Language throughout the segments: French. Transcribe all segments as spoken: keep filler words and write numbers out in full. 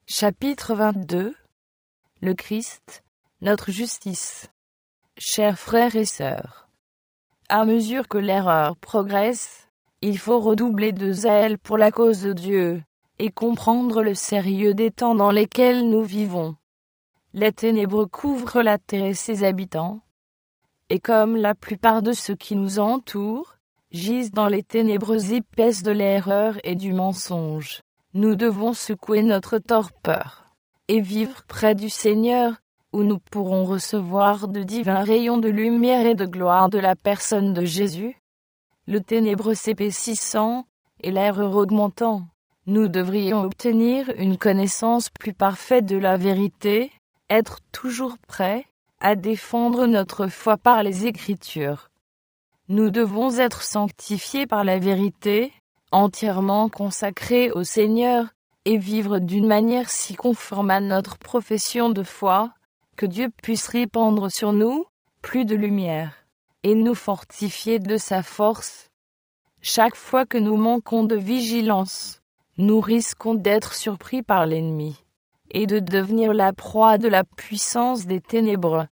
Chapitre vingt-deux. Le Christ, notre justice. Chers frères et sœurs, à mesure que l'erreur progresse, il faut redoubler de zèle pour la cause de Dieu, et comprendre le sérieux des temps dans lesquels nous vivons. Les ténèbres couvrent la terre et ses habitants, et comme la plupart de ceux qui nous entourent, gisent dans les ténèbres épaisses de l'erreur et du mensonge, nous devons secouer notre torpeur, et vivre près du Seigneur, où nous pourrons recevoir de divins rayons de lumière et de gloire de la personne de Jésus. Le ténèbre s'épaississant, et l'erreur augmentant, nous devrions obtenir une connaissance plus parfaite de la vérité, être toujours prêts à défendre notre foi par les Écritures. Nous devons être sanctifiés par la vérité, entièrement consacrés au Seigneur, et vivre d'une manière si conforme à notre profession de foi, que Dieu puisse répandre sur nous plus de lumière, et nous fortifier de sa force. Chaque fois que nous manquons de vigilance, nous risquons d'être surpris par l'ennemi, et de devenir la proie de la puissance des ténèbres.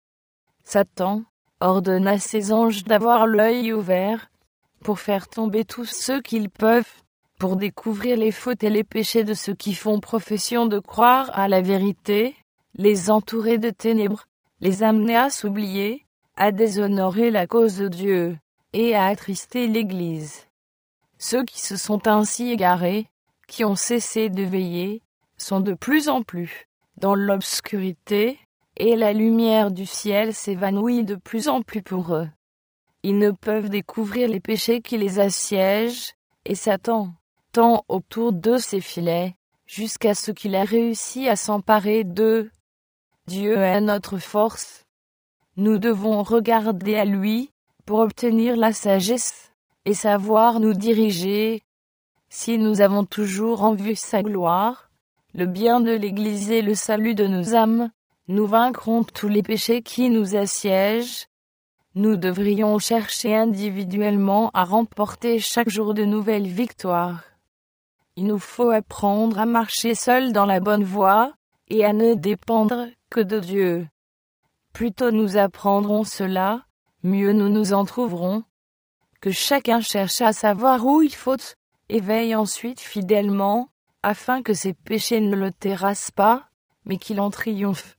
Satan ordonne à ses anges d'avoir l'œil ouvert, pour faire tomber tous ceux qu'ils peuvent, pour découvrir les fautes et les péchés de ceux qui font profession de croire à la vérité, les entourer de ténèbres, les amener à s'oublier, à déshonorer la cause de Dieu, et à attrister l'Église. Ceux qui se sont ainsi égarés, qui ont cessé de veiller, sont de plus en plus dans l'obscurité, et la lumière du ciel s'évanouit de plus en plus pour eux. Ils ne peuvent découvrir les péchés qui les assiègent, et Satan tend autour de ses filets, jusqu'à ce qu'il ait réussi à s'emparer d'eux. Dieu est notre force. Nous devons regarder à lui, pour obtenir la sagesse, et savoir nous diriger. Si nous avons toujours en vue sa gloire, le bien de l'Église et le salut de nos âmes, nous vaincrons tous les péchés qui nous assiègent. Nous devrions chercher individuellement à remporter chaque jour de nouvelles victoires. Il nous faut apprendre à marcher seuls dans la bonne voie, et à ne dépendre que de Dieu. Plus tôt nous apprendrons cela, mieux nous nous en trouverons. Que chacun cherche à savoir où il faute, et veille ensuite fidèlement, afin que ses péchés ne le terrassent pas, mais qu'il en triomphe.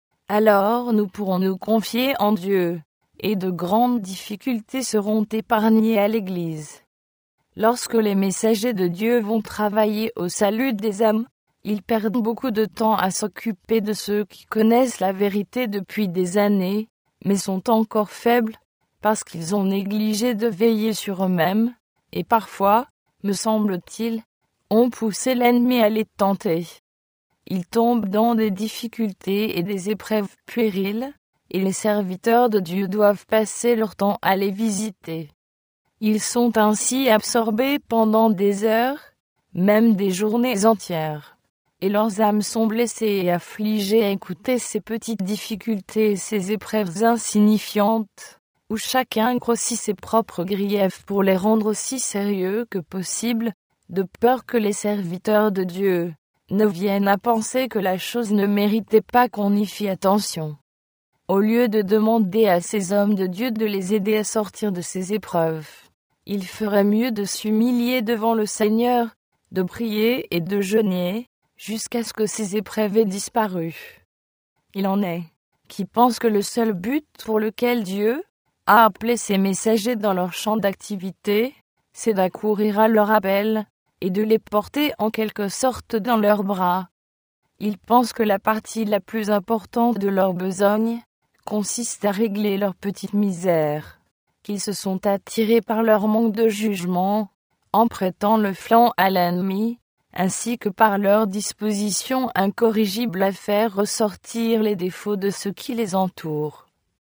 Alors nous pourrons nous confier en Dieu, et de grandes difficultés seront épargnées à l'Église. Lorsque les messagers de Dieu vont travailler au salut des âmes, ils perdent beaucoup de temps à s'occuper de ceux qui connaissent la vérité depuis des années, mais sont encore faibles, parce qu'ils ont négligé de veiller sur eux-mêmes, et parfois, me semble-t-il, ont poussé l'ennemi à les tenter. Ils tombent dans des difficultés et des épreuves puériles, et les serviteurs de Dieu doivent passer leur temps à les visiter. Ils sont ainsi absorbés pendant des heures, même des journées entières, et leurs âmes sont blessées et affligées à écouter ces petites difficultés et ces épreuves insignifiantes, où chacun grossit ses propres griefs pour les rendre aussi sérieux que possible, de peur que les serviteurs de Dieu ne viennent à penser que la chose ne méritait pas qu'on y fît attention. Au lieu de demander à ces hommes de Dieu de les aider à sortir de ces épreuves, il ferait mieux de s'humilier devant le Seigneur, de prier et de jeûner, jusqu'à ce que ces épreuves aient disparu. Il en est qui pensent que le seul but pour lequel Dieu a appelé ses messagers dans leur champ d'activité, c'est d'accourir à leur appel, et de les porter en quelque sorte dans leurs bras. Ils pensent que la partie la plus importante de leur besogne consiste à régler leurs petites misères, qu'ils se sont attirés par leur manque de jugement, en prêtant le flanc à l'ennemi, ainsi que par leur disposition incorrigible à faire ressortir les défauts de ceux qui les entourent.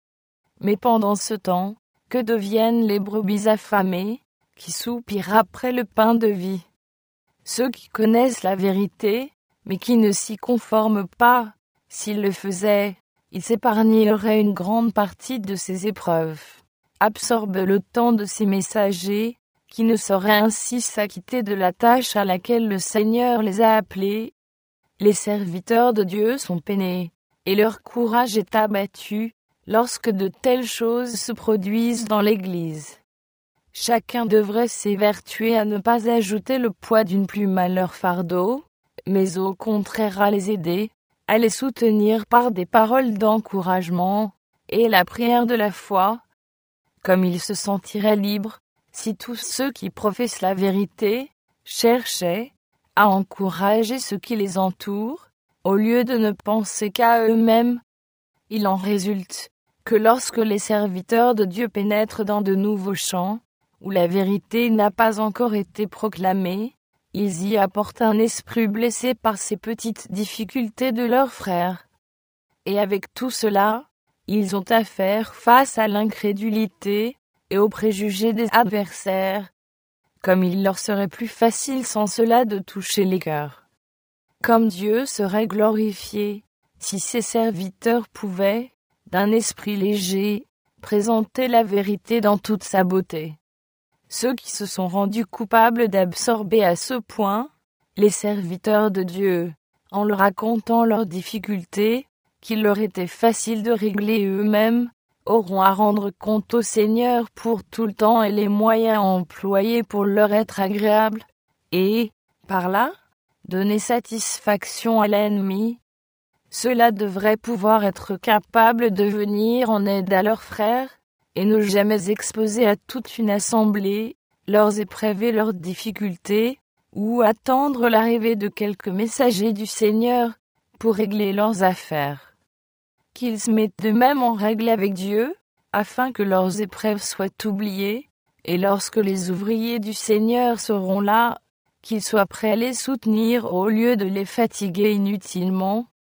Mais pendant ce temps, que deviennent les brebis affamées, qui soupirent après le pain de vie? Ceux qui connaissent la vérité, mais qui ne s'y conforment pas, s'ils le faisaient, ils s'épargneraient une grande partie de ces épreuves, absorbent le temps de ces messagers, qui ne sauraient ainsi s'acquitter de la tâche à laquelle le Seigneur les a appelés. les serviteurs de Dieu sont peinés, et leur courage est abattu, lorsque de telles choses se produisent dans l'Église. Chacun devrait s'évertuer à ne pas ajouter le poids d'une plume à leur fardeau, mais au contraire à les aider, à les soutenir par des paroles d'encouragement, et la prière de la foi. Comme ils se sentiraient libres, si tous ceux qui professent la vérité cherchaient à encourager ceux qui les entourent, au lieu de ne penser qu'à eux-mêmes. Il en résulte que lorsque les serviteurs de Dieu pénètrent dans de nouveaux champs, où la vérité n'a pas encore été proclamée, ils y apportent un esprit blessé par ces petites difficultés de leurs frères. Et avec tout cela, ils ont à faire face à l'incrédulité et aux préjugés des adversaires, comme il leur serait plus facile sans cela de toucher les cœurs. Comme Dieu serait glorifié, si ses serviteurs pouvaient, d'un esprit léger, présenter la vérité dans toute sa beauté. Ceux qui se sont rendus coupables d'absorber à ce point les serviteurs de Dieu, en leur racontant leurs difficultés, qu'il leur était facile de régler eux-mêmes, auront à rendre compte au Seigneur pour tout le temps et les moyens employés pour leur être agréables, et, par là, donner satisfaction à l'ennemi. Ceux-là devraient pouvoir être capables de venir en aide à leurs frères, et ne jamais exposer à toute une assemblée leurs épreuves et leurs difficultés, ou attendre l'arrivée de quelques messagers du Seigneur pour régler leurs affaires. Qu'ils se mettent d'eux-mêmes en règle avec Dieu, afin que leurs épreuves soient oubliées, et lorsque les ouvriers du Seigneur seront là, qu'ils soient prêts à les soutenir au lieu de les fatiguer inutilement,